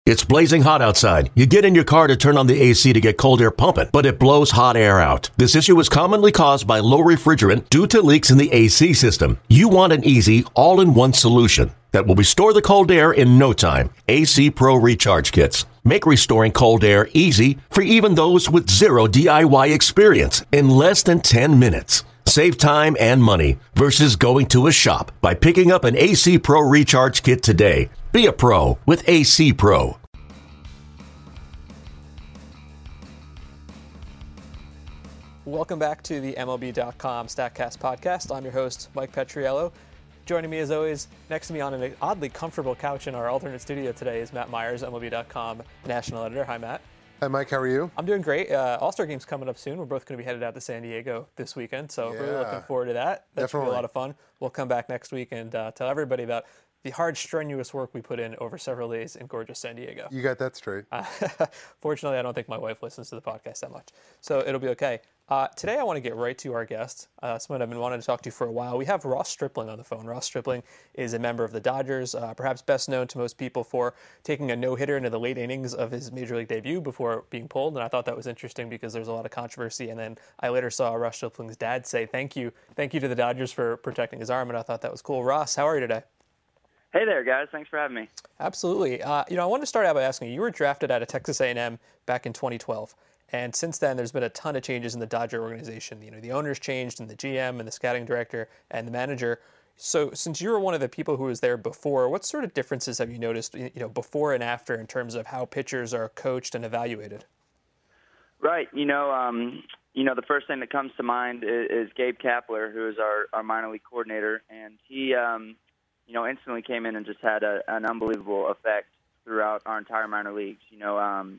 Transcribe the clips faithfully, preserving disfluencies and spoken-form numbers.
It's blazing hot outside. You get in your car to turn on the A C to get cold air pumping, but it blows hot air out. This issue is commonly caused by low refrigerant due to leaks in the A C system. You want an easy, all-in-one solution that will restore the cold air in no time. A C Pro Recharge Kits make restoring cold air easy for even those with zero D I Y experience in less than ten minutes. Save time and money versus going to a shop by picking up an A C Pro Recharge Kit today. Be a pro with A C Pro. Welcome back to the M L B dot com StatCast podcast. I'm your host, Mike Petriello. Joining me, as always, next to me on an oddly comfortable couch in our alternate studio today is Matt Myers, M L B dot com national editor. Hi, Matt. Hi, Mike. How are you? I'm doing great. Uh, All-Star Game's coming up soon. We're both going to be headed out to San Diego this weekend, so yeah. really looking forward to that. That's going to be a lot of fun. We'll come back next week and uh, tell everybody about the hard, strenuous work we put in over several days in gorgeous San Diego. You got that straight. Uh, fortunately, I don't think my wife listens to the podcast that much, so it'll be okay. Uh, today, I want to get right to our guest, uh, someone I've been wanting to talk to for a while. We have Ross Stripling on the phone. Ross Stripling is a member of the Dodgers, uh, perhaps best known to most people for taking a no-hitter into the late innings of his Major League debut before being pulled, and I thought that was interesting because there's a lot of controversy, and then I later saw Ross Stripling's dad say thank you, thank you to the Dodgers for protecting his arm, and I thought that was cool. Ross, how are you today? Hey there, guys. Thanks for having me. Absolutely. Uh, you know, I wanted to start out by asking you, you were drafted out of Texas A and M back in twenty twelve. And since then, there's been a ton of changes in the Dodger organization. You know, the owners changed, and the G M, and the scouting director, and the manager. So, since you were one of the people who was there before, what sort of differences have you noticed, you know, before and after in terms of how pitchers are coached and evaluated? Right. You know, um, you know, the first thing that comes to mind is, is Gabe Kapler, who is our, our minor league coordinator, and he, um, you know, instantly came in and just had a, an unbelievable effect throughout our entire minor leagues. You know, um,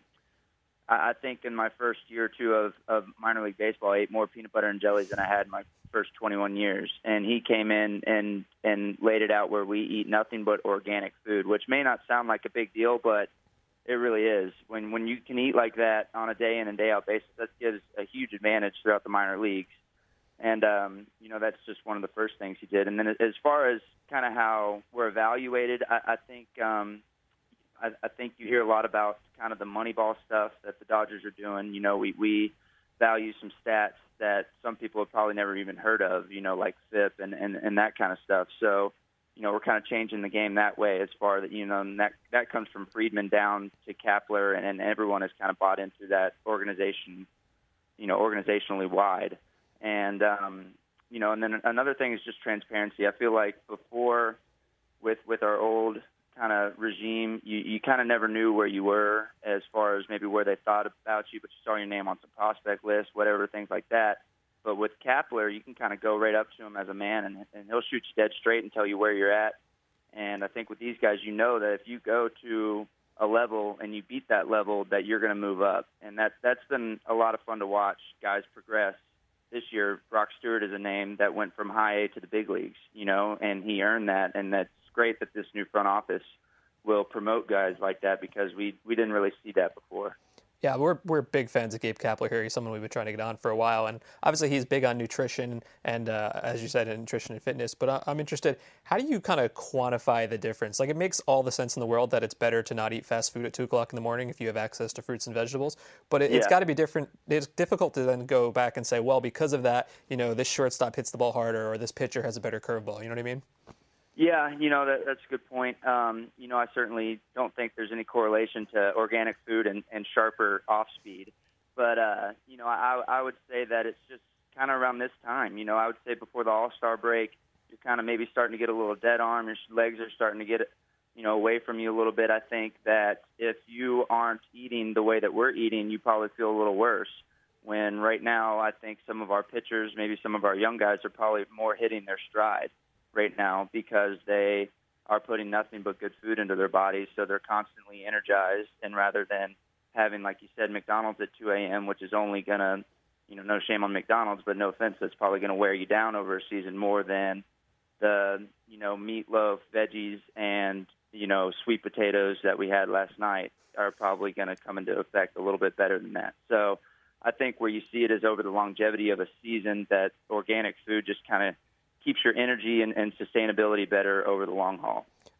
I think in my first year or two of, of minor league baseball, I ate more peanut butter and jellies than I had in my first twenty-one years. And he came in and, and laid it out where we eat nothing but organic food, which may not sound like a big deal, but it really is. When when you can eat like that on a day in and day out basis, that gives a huge advantage throughout the minor leagues. And, um, you know, that's just one of the first things he did. And then as far as kind of how we're evaluated, I, I think um, – I, I think you hear a lot about kind of the Moneyball stuff that the Dodgers are doing. You know, we, we value some stats that some people have probably never even heard of, you know, like F I P and, and, and that kind of stuff. So, you know, we're kind of changing the game that way as far that, you know, and that, that comes from Friedman down to Kapler, and, and everyone has kind of bought into that organization, you know, organizationally wide. And, um, you know, and then another thing is just transparency. I feel like before with, with our old kind of regime, you, you kind of never knew where you were as far as maybe where they thought about you, but you saw your name on some prospect list, whatever, things like that. But with Kapler, you can kind of go right up to him as a man, and, and he'll shoot you dead straight and tell you where you're at. And I think with these guys, you know that if you go to a level and you beat that level, that you're going to move up. And that, that's been a lot of fun to watch guys progress. This year, Brock Stewart is a name that went from high A to the big leagues, you know, and he earned that, and that's great that this new front office will promote guys like that because we, we didn't really see that before. Yeah, we're we're big fans of Gabe Kapler here. He's someone we've been trying to get on for a while, and obviously he's big on nutrition and, uh, as you said, nutrition and fitness. But I'm interested, how do you kind of quantify the difference? Like, it makes all the sense in the world that it's better to not eat fast food at two o'clock in the morning if you have access to fruits and vegetables. But it, yeah. it's got to be different. It's difficult to then go back and say, well, because of that, you know, this shortstop hits the ball harder, or this pitcher has a better curveball. You know what I mean? Yeah, you know, that, that's a good point. Um, you know, I certainly don't think there's any correlation to organic food and, and sharper off speed. But, uh, you know, I, I would say that it's just kind of around this time. You know, I would say before the All-Star break, you're kind of maybe starting to get a little dead arm. Your legs are starting to get, you know, away from you a little bit. I think that if you aren't eating the way that we're eating, you probably feel a little worse. When right now I think some of our pitchers, maybe some of our young guys are probably more hitting their stride right now because they are putting nothing but good food into their bodies, so they're constantly energized. And rather than having, like you said, McDonald's at two a.m., which is only going to, you know, no shame on McDonald's, but no offense, that's probably going to wear you down over a season more than the, you know, meatloaf, veggies, and, you know, sweet potatoes that we had last night are probably going to come into effect a little bit better than that. So I think where you see it is over the longevity of a season that organic food just kind of keeps your energy and, and sustainability better over the long haul.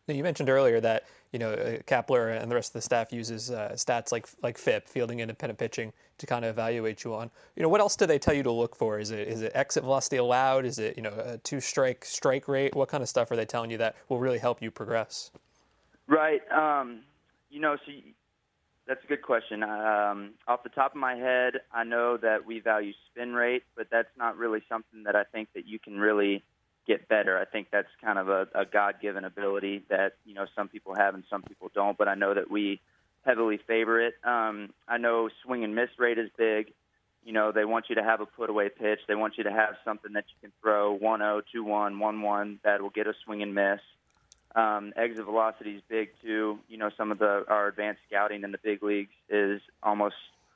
Now, you mentioned earlier that, you know, uh, Kapler and the rest of the staff uses uh, stats like like F I P, fielding independent pitching, to kind of evaluate you on. You know, what else do they tell you to look for? Is it is it exit velocity allowed? Is it, you know, a two strike strike rate? What kind of stuff are they telling you that will really help you progress? Right. Um, you know, so you, that's a good question. Um, off the top of my head, I know that we value spin rate, but that's not really something that I think that you can really get better. I think that's kind of a, a God-given ability that, you know, some people have and some people don't, but I know that we heavily favor it. Um, I know swing and miss rate is big. You know, they want you to have a put-away pitch. They want you to have something that you can throw one oh, two one, one one that will get a swing and miss. Um, exit velocity is big, too. You know, some of the our advanced scouting in the big leagues is almost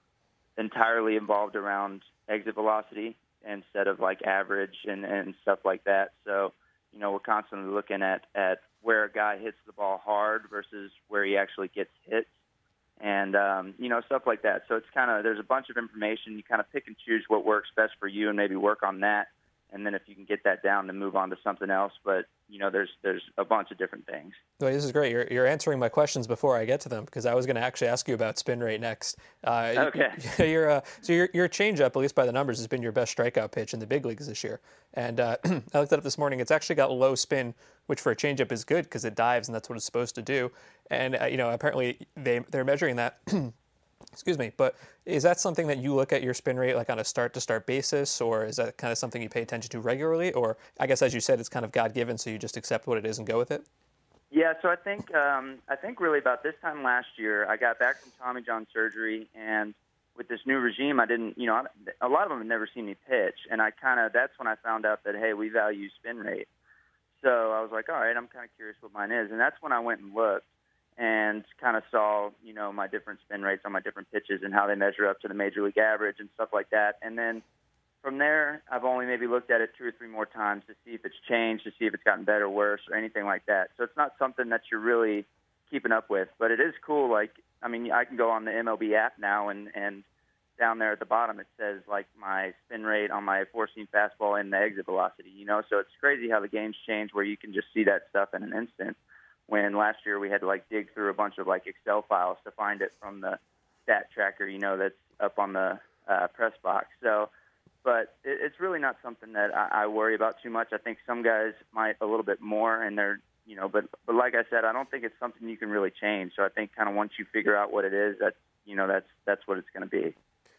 entirely involved around exit velocity instead of like average and, and stuff like that. So, you know, we're constantly looking at, at where a guy hits the ball hard versus where he actually gets hit and, um, you know, stuff like that. So it's kind of, there's a bunch of information. You kind of pick and choose what works best for you and maybe work on that. And then if you can get that down, then move on to something else. But, you know, there's there's a bunch of different things. Well, this is great. You're, you're answering my questions before I get to them, because I was going to actually ask you about spin rate next. Uh, okay. Your, uh, so your, your changeup, at least by the numbers, has been your best strikeout pitch in the big leagues this year. And uh, I looked it up this morning. It's actually got low spin, which for a changeup is good because it dives, and that's what it's supposed to do. And, uh, you know, apparently they, they're measuring that Excuse me, but is that something that you look at your spin rate like on a start-to-start basis, or is that kind of something you pay attention to regularly? Or I guess, as you said, it's kind of God-given, so you just accept what it is and go with it? Yeah, so I think um, I think really about this time last year, I got back from Tommy John surgery, and with this new regime, I didn't, you know, a lot of them had never seen me pitch, and I kind of, that's when I found out that, hey, we value spin rate. So I was like, all right, I'm kind of curious what mine is, and that's when I went and looked and kind of saw, you know, my different spin rates on my different pitches and how they measure up to the major league average and stuff like that. And then from there, I've only maybe looked at it two or three more times to see if it's changed, to see if it's gotten better, worse, or anything like that. So it's not something that you're really keeping up with, but it is cool. Like, I mean, I can go on the M L B app now, and, and down there at the bottom it says, like, my spin rate on my four-seam fastball and the exit velocity, you know? So it's crazy how the game's changed where you can just see that stuff in an instant. When last year we had to, like, dig through a bunch of, like, Excel files to find it from the stat tracker, you know, that's up on the uh, press box. So, but it, it's really not something that I, I worry about too much. I think some guys might a little bit more, and they're, you know, but, but like I said, I don't think it's something you can really change. So I think kind of once you figure out what it is, that's, you know, that's, that's what it's going to be.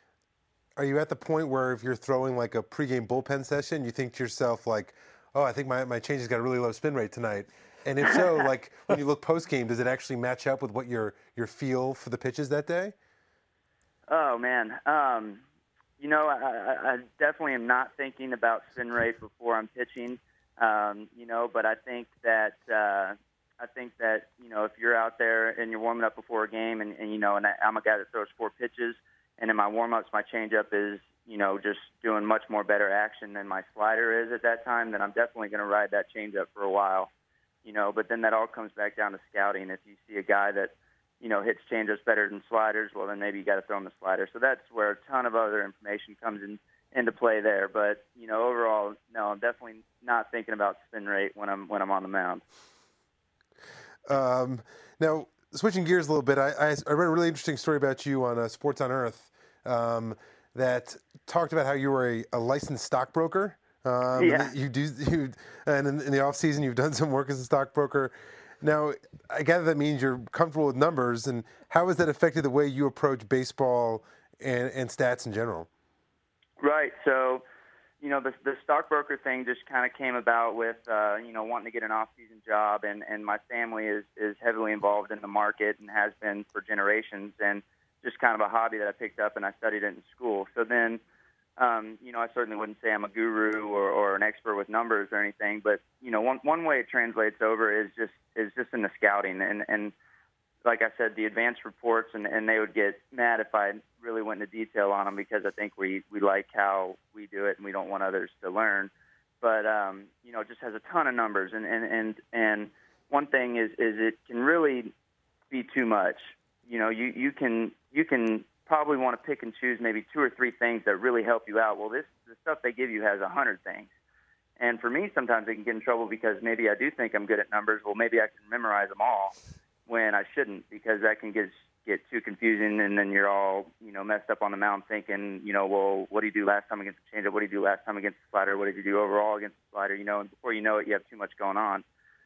Are you at the point where if you're throwing, like, a pregame bullpen session, you think to yourself, like, oh, I think my, my change has got a really low spin rate tonight? And if so, like, when you look post-game, does it actually match up with what your, your feel for the pitches that day? Oh, man. Um, you know, I, I definitely am not thinking about spin rate before I'm pitching, um, you know, but I think that, uh, I think that, you know, if you're out there and you're warming up before a game and, and you know, and I, I'm a guy that throws four pitches, and in my warm-ups, my changeup is, you know, just doing much more better action than my slider is at that time, then I'm definitely going to ride that changeup for a while. You know, but then that all comes back down to scouting. If you see a guy that, you know, hits changeups better than sliders, well, then maybe you got to throw him the slider. So that's where a ton of other information comes in into play there. But, you know, overall, no, I'm definitely not thinking about spin rate when I'm when I'm on the mound. Um, now, switching gears a little bit, I, I, I read a really interesting story about you on uh, Sports on Earth um, that talked about how you were a, a licensed stockbroker. Um, yeah. You do, you, and in, in the off season, you've done some work as a stockbroker. Now, I gather that means you're comfortable with numbers. And how has that affected the way you approach baseball and, and stats in general? Right. So, you know, the, the stockbroker thing just kind of came about with, uh, you know, wanting to get an off-season job, and, and my family is, is heavily involved in the market and has been for generations, and just kind of a hobby that I picked up and I studied it in school. So then, Um, you know, I certainly wouldn't say I'm a guru or, or an expert with numbers or anything, but, you know, one, one way it translates over is just is just in the scouting. And, and like I said, the advanced reports, and, and they would get mad if I really went into detail on them because I think we, we like how we do it and we don't want others to learn. But, um, you know, it just has a ton of numbers. And, and, and, and one thing is, is it can really be too much. You know, you, you can you can – probably want to pick and choose maybe two or three things that really help you out. Well, this the stuff they give you has a hundred things, And for me, sometimes I can get in trouble because maybe I do think I'm good at numbers. Well, maybe I can memorize them all when I shouldn't, because that can get get too confusing, and then you're all, you know, messed up on the mound thinking, you know, well, what did you do last time against the changeup? What did you do last time against the slider? What did you do overall against the slider? You know, and before you know it, you have too much going on.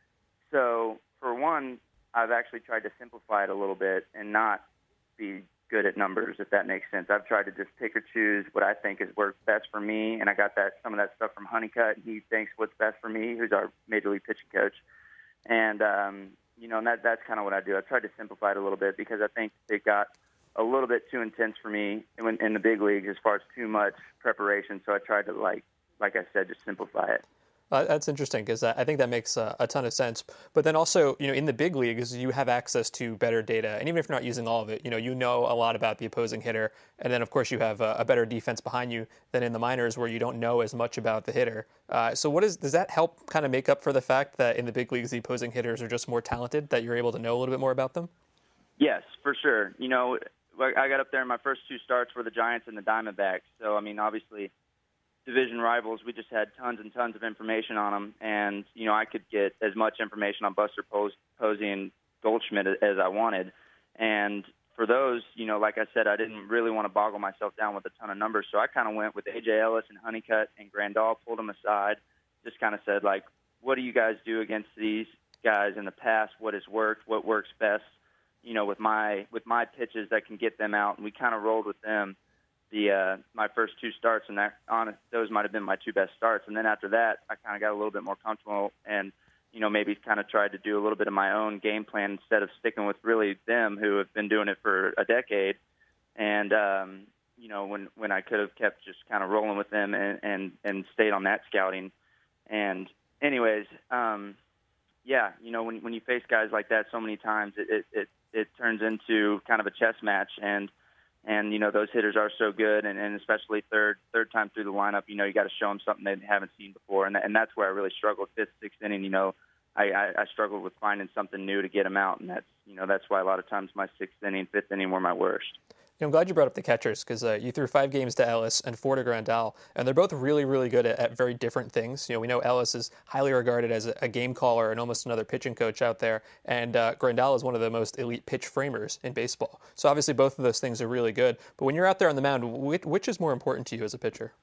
So, for one, I've actually tried to simplify it a little bit and not be good at numbers, if that makes sense. I've tried to just pick or choose what I think is works best for me, and I got that some of that stuff from Honeycutt. He thinks what's best for me, who's our major league pitching coach. And, um, you know, and that, that's kind of what I do. I tried to simplify it a little bit because I think it got a little bit too intense for me in, in the big leagues as far as too much preparation. So I tried to, like, like I said, just simplify it. Uh, that's interesting because I think that makes uh, a ton of sense. But then also, you know, in the big leagues, you have access to better data. And even if you're not using all of it, you know, you know a lot about the opposing hitter. And then, of course, you have a, a better defense behind you than in the minors where you don't know as much about the hitter. Uh, so what is, does that help kind of make up for the fact that in the big leagues, the opposing hitters are just more talented, that you're able to know a little bit more about them? Yes, for sure. You know, I got up there in my first two starts were the Giants and the Diamondbacks. So, I mean, obviously, division rivals, we just had tons and tons of information on them. And, you know, I could get as much information on Buster Posey and Goldschmidt as I wanted. And for those, you know, like I said, I didn't really want to boggle myself down with a ton of numbers. So I kind of went with A J Ellis and Honeycutt and Grandal, pulled them aside, just kind of said, like, what do you guys do against these guys in the past? What has worked? What works best, you know, with my with my pitches that can get them out? And we kind of rolled with them the uh, my first two starts, and that honest, those might have been my two best starts. And then after that, I kind of got a little bit more comfortable and, you know, maybe kind of tried to do a little bit of my own game plan instead of sticking with really them who have been doing it for a decade. And, um, you know, when, when I could have kept just kind of rolling with them and, and, and stayed on that scouting. And anyways, um, yeah, you know, when, when you face guys like that so many times, it, it, it, it turns into kind of a chess match. And, And, you know, those hitters are so good, and, and especially third third time through the lineup, you know, you got to show them something they haven't seen before. And, and that's where I really struggled. Fifth, sixth inning, you know, I, I, I struggled with finding something new to get them out. And that's, you know, that's why a lot of times my sixth inning, fifth inning were my worst. I'm glad you brought up the catchers because uh, you threw five games to Ellis and four to Grandal, and they're both really, really good at, at very different things. You know, we know Ellis is highly regarded as a, a game caller and almost another pitching coach out there, and uh, Grandal is one of the most elite pitch framers in baseball. So obviously both of those things are really good. But when you're out there on the mound, which, which is more important to you as a pitcher?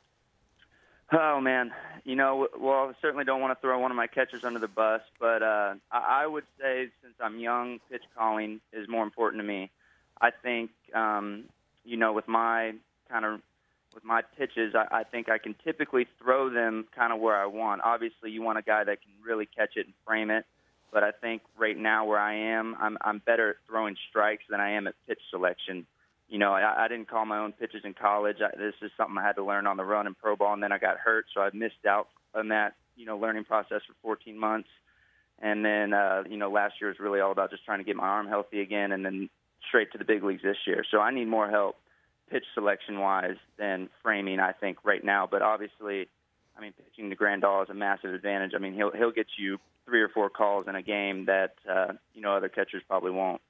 Oh, man. You know, well, I certainly don't want to throw one of my catchers under the bus, but uh, I, I would say since I'm young, pitch calling is more important to me. I think, um, you know, with my kind of with my pitches, I, I think I can typically throw them kind of where I want. Obviously, you want a guy that can really catch it and frame it. But I think right now where I am, I'm, I'm better at throwing strikes than I am at pitch selection. You know, I, I didn't call my own pitches in college. I, this is something I had to learn on the run in pro ball, and then I got hurt, so I missed out on that, you know, learning process for fourteen months. And then, uh, you know, last year was really all about just trying to get my arm healthy again, and then straight to the big leagues this year. So I need more help pitch selection-wise than framing, I think, right now. But obviously, I mean, pitching to Grandal is a massive advantage. I mean, he'll he'll get you three or four calls in a game that, uh, you know, other catchers probably won't.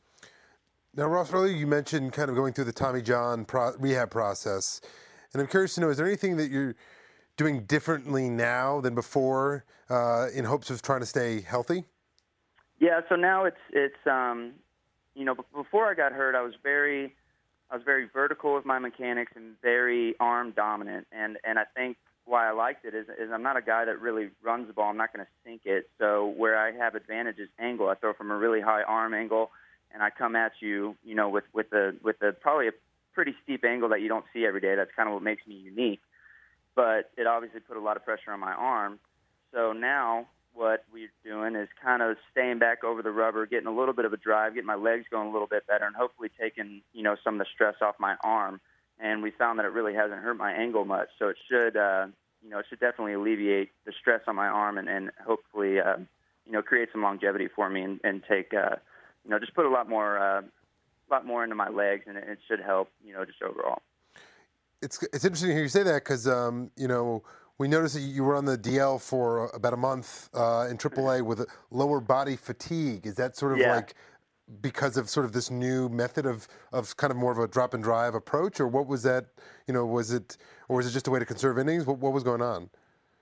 Now, Ross, earlier you mentioned kind of going through the Tommy John pro- rehab process. And I'm curious to know, is there anything that you're doing differently now than before uh, in hopes of trying to stay healthy? Yeah, so now it's, it's um, you know, before I got hurt, I was very I was very vertical with my mechanics and very arm dominant. And, and I think why I liked it is, is I'm not a guy that really runs the ball. I'm not going to sink it. So where I have advantage is angle. I throw from a really high arm angle, and I come at you, you know, with with the with the probably a pretty steep angle that you don't see every day. That's kind of what makes me unique. But it obviously put a lot of pressure on my arm. So now what we're doing is kind of staying back over the rubber, getting a little bit of a drive, getting my legs going a little bit better, and hopefully taking, you know, some of the stress off my arm. And we found that it really hasn't hurt my angle much. So it should, uh, you know, it should definitely alleviate the stress on my arm and, and hopefully, uh, you know, create some longevity for me and, and take, uh, you know, just put a lot more, uh, lot more into my legs, and it, it should help, you know, just overall. It's it's interesting to hear you say that because, um, you know, we noticed that you were on the D L for about a month uh, in triple A with lower body fatigue. Is that sort of yeah. like because of sort of this new method of, of kind of more of a drop and drive approach, or what was that, you know, was it, or was it just a way to conserve innings? What, what was going on?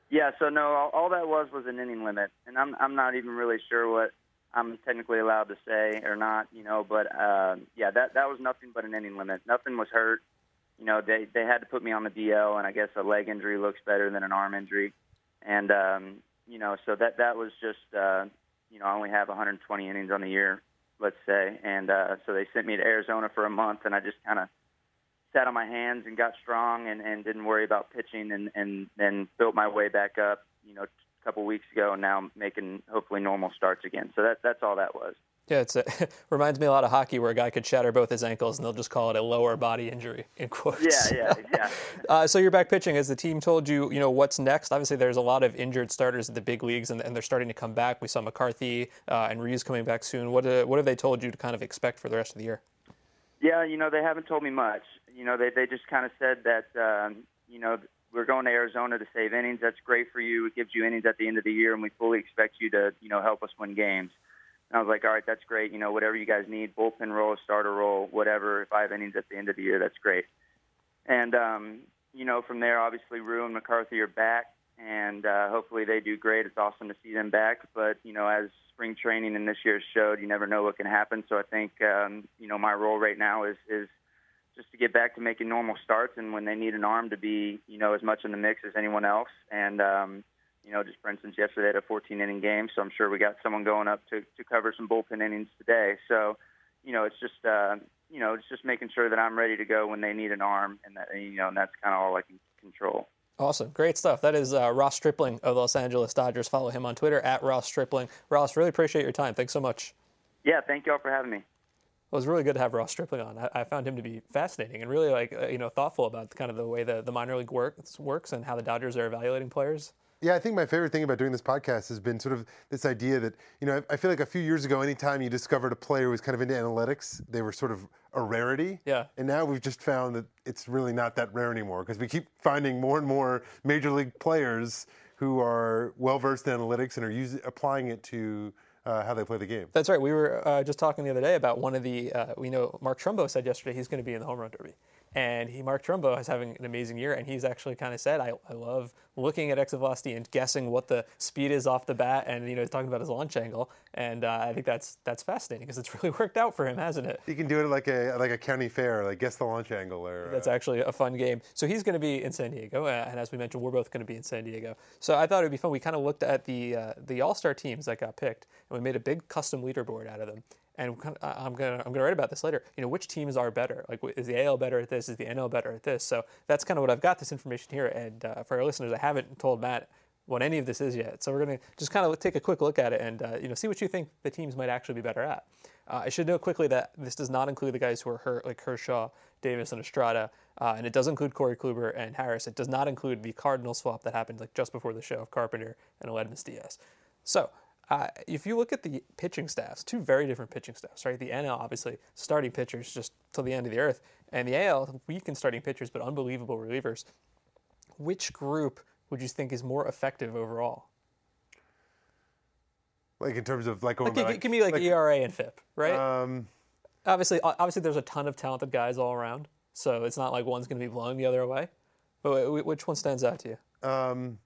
Yeah, so no, all, all that was was an inning limit, and I'm I'm not even really sure what I'm technically allowed to say or not, you know. But uh, yeah, that that was nothing but an inning limit. Nothing was hurt. You know, they they had to put me on the D L, and I guess a leg injury looks better than an arm injury, and um, you know, so that that was just uh, you know, I only have one hundred twenty innings on the year, let's say, and uh, so they sent me to Arizona for a month, and I just kind of sat on my hands and got strong and, and didn't worry about pitching, and, and then built my way back up, you know, a couple weeks ago, and now I'm making hopefully normal starts again. So that that's all that was. Yeah, it's a, it reminds me a lot of hockey where a guy could shatter both his ankles and they'll just call it a lower body injury, in quotes. Yeah, yeah, yeah. uh, so you're back pitching. Has the team told you, you know, what's next? Obviously, there's a lot of injured starters at the big leagues, and, and they're starting to come back. We saw McCarthy uh, and Reeves coming back soon. What uh, what have they told you to kind of expect for the rest of the year? Yeah, you know, they haven't told me much. You know, they they just kind of said that, um, you know, we're going to Arizona to save innings. That's great for you. It gives you innings at the end of the year, and we fully expect you to, you know, help us win games. And I was like, all right, that's great. You know, whatever you guys need, bullpen role, starter role, whatever. If I have innings at the end of the year, that's great. And, um, you know, from there, obviously, Rue and McCarthy are back, and uh, hopefully they do great. It's awesome to see them back. But, you know, as spring training and this year showed, you never know what can happen. So I think, um, you know, my role right now is, is just to get back to making normal starts, and when they need an arm to be, you know, as much in the mix as anyone else. And, um You know, just for instance, yesterday they had a fourteen-inning game, so I'm sure we got someone going up to, to cover some bullpen innings today. So, you know, it's just, uh, you know, it's just making sure that I'm ready to go when they need an arm, and that, you know, and that's kind of all I can control. Awesome. Great stuff. That is uh, Ross Stripling of the Los Angeles Dodgers. Follow him on Twitter, at Ross Stripling. Ross, really appreciate your time. Thanks so much. Yeah, thank you all for having me. It was really good to have Ross Stripling on. I, I found him to be fascinating and really, like, uh, you know, thoughtful about kind of the way the, the minor league works, works and how the Dodgers are evaluating players. Yeah, I think my favorite thing about doing this podcast has been sort of this idea that, you know, I, I feel like a few years ago, anytime you discovered a player who was kind of into analytics, they were sort of a rarity. Yeah. And now we've just found that it's really not that rare anymore, because we keep finding more and more major league players who are well-versed in analytics and are using, applying it to uh, how they play the game. That's right. We were uh, just talking the other day about one of the, uh, we know Mark Trumbo said yesterday he's going to be in the home run derby. And he, Mark Trumbo is having an amazing year, and he's actually kind of said, I, I love looking at exit velocity and guessing what the speed is off the bat, and, you know, he's talking about his launch angle, and uh, I think that's that's fascinating because it's really worked out for him, hasn't it? You can do it like a like a county fair, like guess the launch angle. Or, that's uh, actually a fun game. So he's going to be in San Diego, uh, and as we mentioned, we're both going to be in San Diego. So I thought it would be fun. We kind of looked at the uh, the All-Star teams that got picked, and we made a big custom leaderboard out of them. And I'm gonna I'm gonna write about this later. You know, which teams are better? Like, is the A L better at this? Is the N L better at this? So that's kind of what I've got this information here. And uh, for our listeners, I haven't told Matt what any of this is yet. So we're gonna just kind of take a quick look at it and uh, you know, see what you think the teams might actually be better at. Uh, I should note quickly that this does not include the guys who are hurt, like Kershaw, Davis, and Estrada, uh, and it does include Corey Kluber and Harris. It does not include the Cardinal swap that happened like just before the show of Carpenter and Aledmys Diaz. So. Uh, if you look at the pitching staffs, two very different pitching staffs, right? The N L, obviously, starting pitchers just till the end of the earth. And the A L, weak in starting pitchers, but unbelievable relievers. Which group would you think is more effective overall? Like in terms of like... Like, like, like give me like, like E R A and F I P, right? Um, obviously, obviously, there's a ton of talented guys all around. So it's not like one's going to be blowing the other away. But which one stands out to you? Um...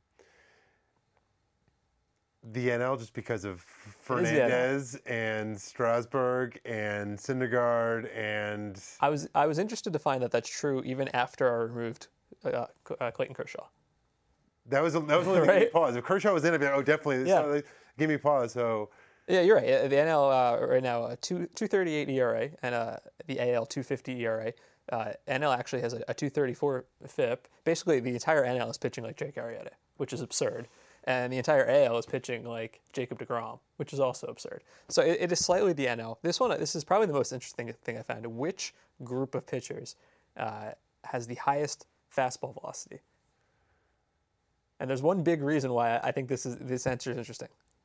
The N L, just because of Fernandez and Strasburg and Syndergaard and... I was I was interested to find that that's true even after I removed uh, uh, Clayton Kershaw. That was that was only right? Give me pause. If Kershaw was in it, oh, definitely. Yeah. So, give me pause. So. Yeah, you're right. The N L uh, right now uh, two two thirty eight E R A and uh, the A L two fifty E R A. Uh, N L actually has a, a two thirty four F I P. Basically, the entire N L is pitching like Jake Arrieta, which is absurd. And the entire A L is pitching like Jacob deGrom, which is also absurd. So it, it is slightly the N L. This one, this is probably the most interesting thing I found. Which group of pitchers uh, has the highest fastball velocity? And there's one big reason why I think this is this answer is interesting.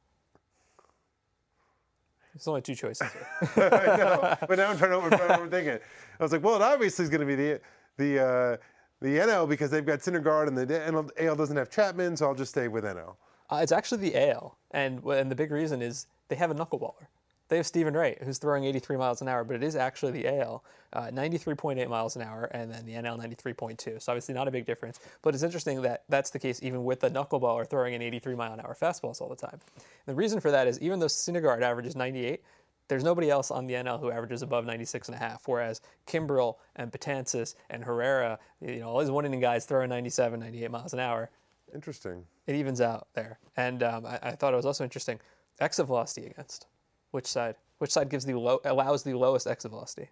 There's only two choices here. I know, but now I'm trying to over, overthink it. I was like, well, it obviously is going to be the the. Uh, The N L, because they've got Syndergaard, and the N L, A L doesn't have Chapman, so I'll just stay with N L. Uh, it's actually the A L, and and the big reason is they have a knuckleballer. They have Stephen Wright, who's throwing eighty-three miles an hour, but it is actually the A L, uh, ninety-three point eight miles an hour, and then the N L ninety-three point two. So obviously not a big difference, but it's interesting that that's the case even with the knuckleballer throwing an eighty-three mile an hour fastballs all the time. And the reason for that is even though Syndergaard averages ninety-eight, there's nobody else on the N L who averages above ninety-six and a half, whereas Kimbrel and Betances and Herrera, you know, all these one-inning guys throwing ninety-seven, ninety-eight miles an hour. Interesting. It evens out there. And um, I, I thought it was also interesting. Exit velocity against. Which side? Which side gives the low, allows the lowest exit velocity?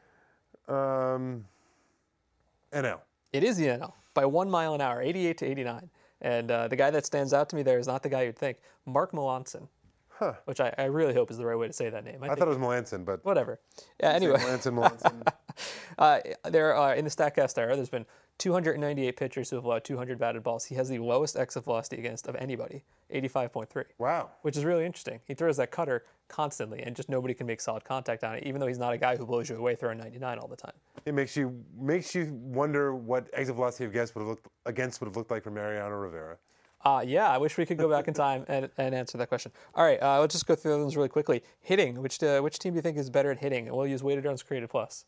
Um, N L. It is the N L by one mile an hour, eighty-eight to eighty-nine. And uh, the guy that stands out to me there is not the guy you'd think. Mark Melanson. Huh. Which I, I really hope is the right way to say that name. I, I think, thought it was Melanson, but whatever. Yeah. Anyway, Melanson, Melanson. uh, there uh, in the Statcast era, there's been two hundred ninety-eight pitchers who have allowed two hundred batted balls. He has the lowest exit velocity against of anybody, eighty-five point three. Wow. Which is really interesting. He throws that cutter constantly, and just nobody can make solid contact on it, even though he's not a guy who blows you away throwing ninety-nine all the time. It makes you makes you wonder what exit velocity of guess would have looked against would have looked like for Mariano Rivera. Uh, yeah, I wish we could go back in time and, and answer that question. All right, uh, let's just go through those really quickly. Hitting, which uh, which team do you think is better at hitting? And we'll use weighted runs created plus.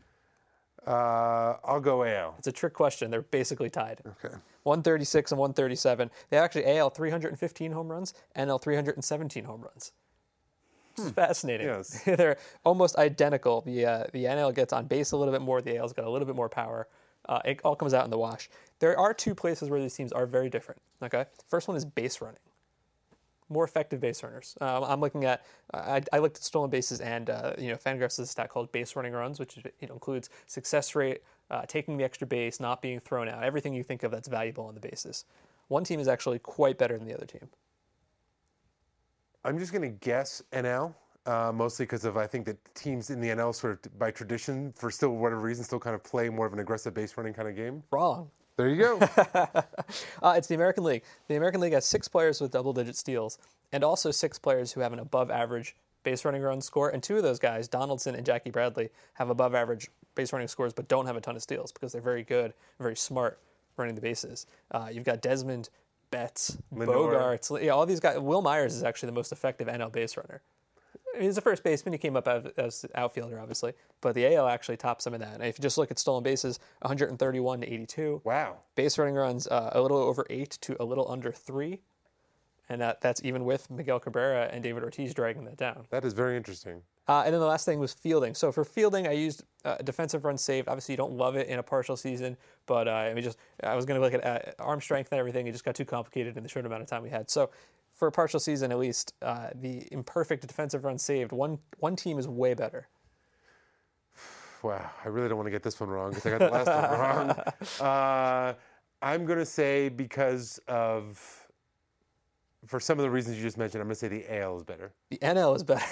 Uh, I'll go A L. It's a trick question. They're basically tied. Okay. one thirty-six and one thirty-seven. They actually A L three hundred fifteen home runs, N L three hundred seventeen home runs. Which is fascinating. Yes. They're almost identical. The uh, the N L gets on base a little bit more. The A L's got a little bit more power. Uh, it all comes out in the wash. There are two places where these teams are very different. Okay, first one is base running. More effective base runners. Um, I'm looking at. I, I looked at stolen bases, and uh, you know, Fangraphs has a stat called base running runs, which you know, includes success rate, uh, taking the extra base, not being thrown out, everything you think of that's valuable on the bases. One team is actually quite better than the other team. I'm just going to guess N L, uh, mostly because of I think that teams in the N L sort of by tradition, for still whatever reason, still kind of play more of an aggressive base running kind of game. Wrong. There you go. uh, it's the American League. The American League has six players with double-digit steals, and also six players who have an above-average base running run score. And two of those guys, Donaldson and Jackie Bradley, have above-average base running scores, but don't have a ton of steals because they're very good, very smart running the bases. Uh, you've got Desmond, Betts, Lindor. Bogarts, yeah, all these guys. Will Myers is actually the most effective N L base runner. I mean, he's a first baseman. He came up as, as outfielder, obviously, but the A L actually tops some of that. And if you just look at stolen bases, one thirty-one to eighty-two. Wow. Base running runs uh, a little over eight to a little under three, and that, that's even with Miguel Cabrera and David Ortiz dragging that down. That is very interesting. Uh, and then the last thing was fielding. So for fielding, I used uh, defensive runs saved. Obviously, you don't love it in a partial season, but uh, I mean, just I was going to look at uh, arm strength and everything. It just got too complicated in the short amount of time we had. So for a partial season, at least, uh, the imperfect defensive runs saved, one one team is way better. Wow, I really don't want to get this one wrong because I got the last one wrong. Uh, I'm going to say because of, for some of the reasons you just mentioned, I'm going to say the A L is better. The N L is better.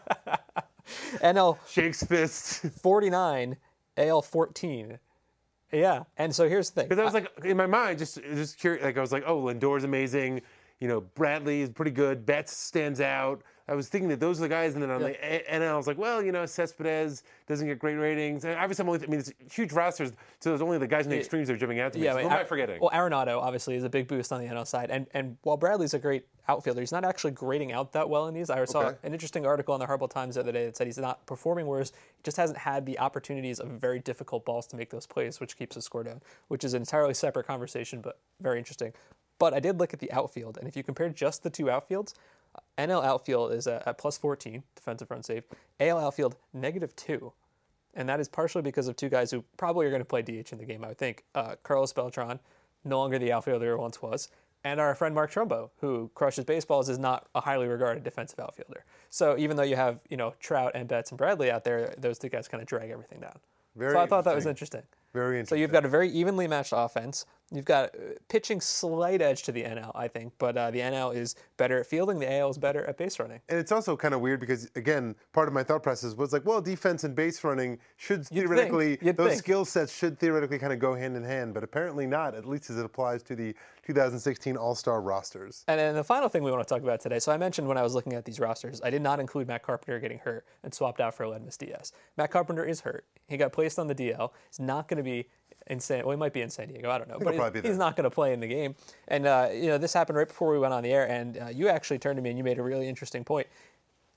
N L Shakes fists. forty-nine, A L fourteen. Yeah, and so here's the thing. Because I was like, in my mind, just just curious. Like I was like, oh, Lindor's amazing. You know, Bradley is pretty good. Betts stands out. I was thinking that those are the guys, and then on Yeah. the and I was like, well, you know, Cespedes doesn't get great ratings. And obviously, I'm only, I mean, it's huge rosters, so there's only the guys in the extremes that are jumping out to me. Yeah, so I who mean, am I Ar- forgetting? Well, Arenado obviously is a big boost on the N L side, and and while Bradley's a great outfielder, he's not actually grading out that well in these. I saw Okay. an interesting article in the Harbaugh Times the other day that said he's not performing worse. He just hasn't had the opportunities of very difficult balls to make those plays, which keeps his score down, which is an entirely separate conversation, but very interesting. But I did look at the outfield, and if you compare just the two outfields, N L outfield is at, at plus fourteen, defensive run saved. A L outfield, negative two. And that is partially because of two guys who probably are going to play D H in the game, I would think. Uh, Carlos Beltran, no longer the outfielder he once was, and our friend Mark Trumbo, who crushes baseballs, is not a highly regarded defensive outfielder. So even though you have, you know, Trout and Betts and Bradley out there, those two guys kind of drag everything down. Very so I thought that was interesting. Very So interesting. you've got a very evenly matched offense. You've got uh, pitching slight edge to the N L, I think, but uh, the N L is better at fielding. The A L is better at base running. And it's also kind of weird because, again, part of my thought process was like, well, defense and base running should You'd theoretically, think. You'd those think. skill sets should theoretically kind of go hand in hand, but apparently not, at least as it applies to the two thousand sixteen All-Star rosters. And then the final thing we want to talk about today. So I mentioned when I was looking at these rosters, I did not include Matt Carpenter getting hurt and swapped out for Aledmys Diaz. Matt Carpenter is hurt. He got placed on the D L. He's not going to be in San. Well, he might be in San Diego. I don't know, but he'll probably he's, be he's there. not going to play in the game. And uh, you know, this happened right before we went on the air. And uh, you actually turned to me and you made a really interesting point.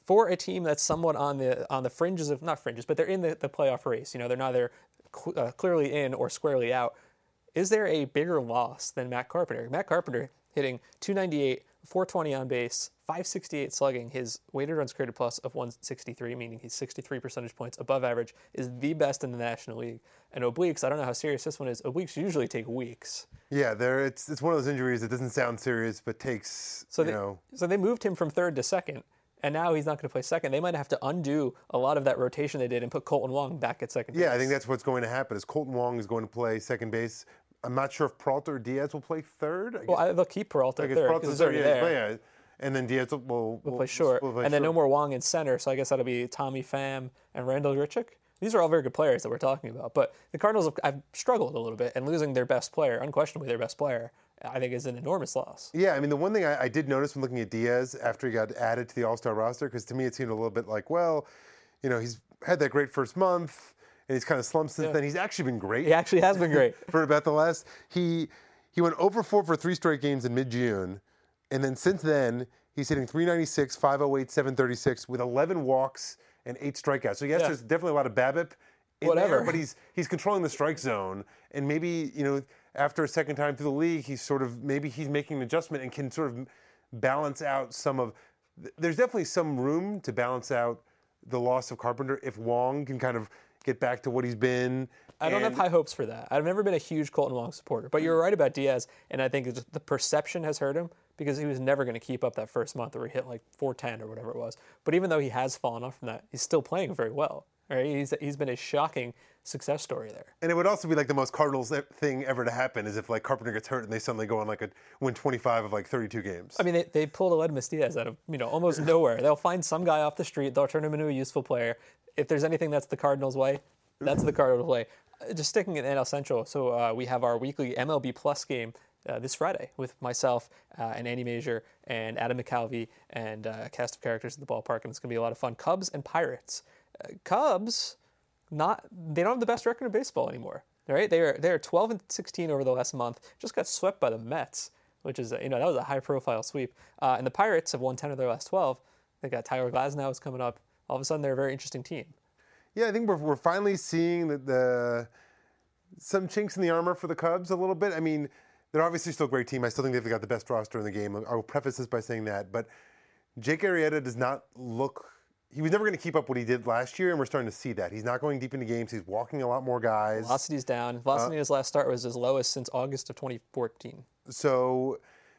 for a team that's somewhat on the on the fringes of, not fringes, but they're in the, the playoff race. You know, they're neither cl- uh, clearly in or squarely out. Is there a bigger loss than Matt Carpenter? Matt Carpenter hitting two ninety-eight, four twenty on base, five sixty-eight slugging. His weighted runs created plus of one sixty-three, meaning he's sixty-three percentage points above average, is the best in the National League. And obliques, I don't know how serious this one is. Obliques usually take weeks. Yeah, there it's it's one of those injuries that doesn't sound serious, but takes, So you they, know. so they moved him from third to second, and now he's not going to play second. They might have to undo a lot of that rotation they did and put Colton Wong back at second base. Yeah, I think that's what's going to happen is Colton Wong is going to play second base. I'm not sure if Peralta or Diaz will play third. I guess, Well, I, they'll keep Peralta I at guess third Peralta's because he's already third, yeah, there. yeah. And then Diaz will, will, We'll play short. will play and then no short. more Wong in center, so I guess that'll be Tommy Pham and Randall Grichuk. These are all very good players that we're talking about. But the Cardinals have, have struggled a little bit, and losing their best player, unquestionably their best player, I think is an enormous loss. Yeah, I mean, the one thing I, I did notice when looking at Diaz after he got added to the All-Star roster, because to me it seemed a little bit like, well, you know, he's had that great first month, and he's kind of slumped since Yeah. then. He's actually been great. He actually has been great. For about the last, he he went over four for three straight games in mid-June, and then since then, he's hitting three ninety-six, five oh eight, seven thirty-six with eleven walks and eight strikeouts. So yes, Yeah. there's definitely a lot of BABIP in Whatever. there, but he's he's controlling the strike zone, and maybe, you know, after a second time through the league, he's sort of, maybe he's making an adjustment and can sort of balance out some of, there's definitely some room to balance out the loss of Carpenter if Wong can kind of get back to what he's been. I don't have And- high hopes for that. I've never been a huge Colton Wong supporter, but you're right about Diaz, and I think it's just the perception has hurt him because he was never going to keep up that first month where he hit like four ten or whatever it was. But even though he has fallen off from that, he's still playing very well. Right? He's he's been a shocking success story there. And it would also be like the most Cardinals e- thing ever to happen is if like Carpenter gets hurt and they suddenly go on like a win twenty-five of like thirty-two games. I mean, they, they pulled Aledmus Diaz out of, you know, almost nowhere. They'll find some guy off the street. They'll turn him into a useful player. If there's anything that's the Cardinals' way, that's the Cardinals' way. Uh, Just sticking in N L Central, so uh, we have our weekly M L B Plus game uh, this Friday with myself uh, and Andy Major and Adam McCalvey and uh, a cast of characters at the ballpark, and it's going to be a lot of fun. Cubs and Pirates. Uh, Cubs, not they don't have the best record in baseball anymore. All right, they are they are twelve and sixteen over the last month. Just got swept by the Mets, which is a, you know that was a high profile sweep. Uh, and the Pirates have won ten of their last twelve. They got Tyler Glasnow is coming up. All of a sudden, they're a very interesting team. Yeah, I think we're, we're finally seeing the, the some chinks in the armor for the Cubs a little bit. I mean, they're obviously still a great team. I still think they've got the best roster in the game. I will preface this by saying that. But Jake Arrieta does not look... He was never going to keep up what he did last year, and we're starting to see that. He's not going deep into games. He's walking a lot more guys. Velocity's down. Velocity in his last start was his lowest since August of twenty fourteen. So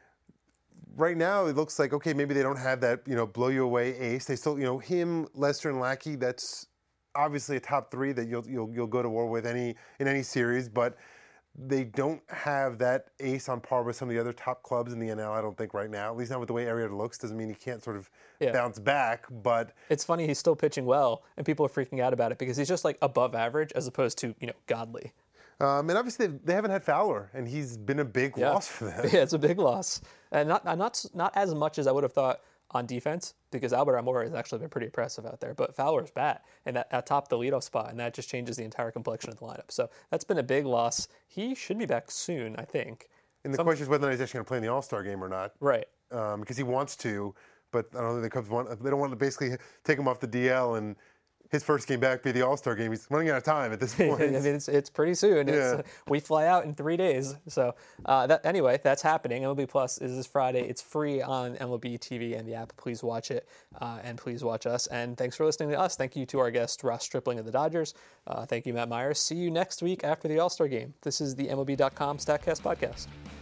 right now it looks like, okay, maybe they don't have that, you know, blow you away ace. They still, you know, him, Lester, and Lackey, that's obviously a top three that you'll you'll you'll go to war with any in any series, but they don't have that ace on par with some of the other top clubs in the N L, I don't think, right now. At least not with the way Arrieta looks. Doesn't mean he can't sort of Yeah. bounce back, but It's funny he's still pitching well, and people are freaking out about it because he's just like above average as opposed to, you know, godly. um, and obviously they, they haven't had Fowler, and he's been a big Yeah. loss for them. Yeah, it's a big loss, and not not not as much as I would have thought on defense because Albert Almora has actually been pretty impressive out there. But Fowler's bad, and that atop the leadoff spot, and that just changes the entire complexion of the lineup. So that's been a big loss. He should be back soon, I think. And the Some- question is whether or not he's actually going to play in the All-Star game or not. Right. Um, because he wants to, but I don't think the Cubs want. They don't want to basically take him off the D L and his first game back be the All-Star game. He's running out of time at this I point. mean, it's, it's pretty soon. It's, Yeah. uh, we fly out in three days. So uh, that anyway, that's happening. M L B Plus is this Friday. It's free on M L B T V and the app. Please watch it, uh, and please watch us. And thanks for listening to us. Thank you to our guest, Ross Stripling of the Dodgers. Uh, thank you, Matt Myers. See you next week after the All-Star game. This is the M L B dot com StatCast podcast.